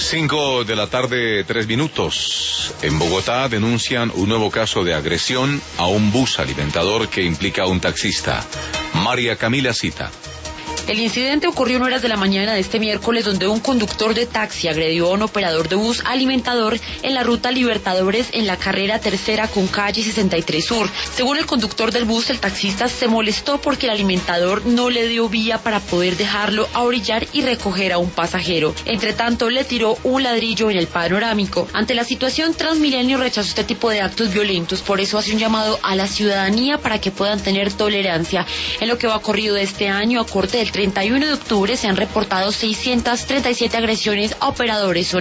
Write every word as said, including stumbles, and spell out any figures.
Cinco de la tarde, tres minutos. En Bogotá denuncian un nuevo caso de agresión a un bus alimentador que implica a un taxista. María Camila Cita. El incidente ocurrió en horas de la mañana de este miércoles, donde un conductor de taxi agredió a un operador de bus alimentador en la ruta Libertadores en la carrera tercera con calle sesenta y tres Sur. Según el conductor del bus, el taxista se molestó porque el alimentador no le dio vía para poder dejarlo a orillar y recoger a un pasajero. Entre tanto, le tiró un ladrillo en el panorámico. Ante la situación, Transmilenio rechazó este tipo de actos violentos, por eso hace un llamado a la ciudadanía para que puedan tener tolerancia. En lo que va corrido de este año, a corte del treinta y uno de octubre, se han reportado seiscientas treinta y siete agresiones a operadores zonales.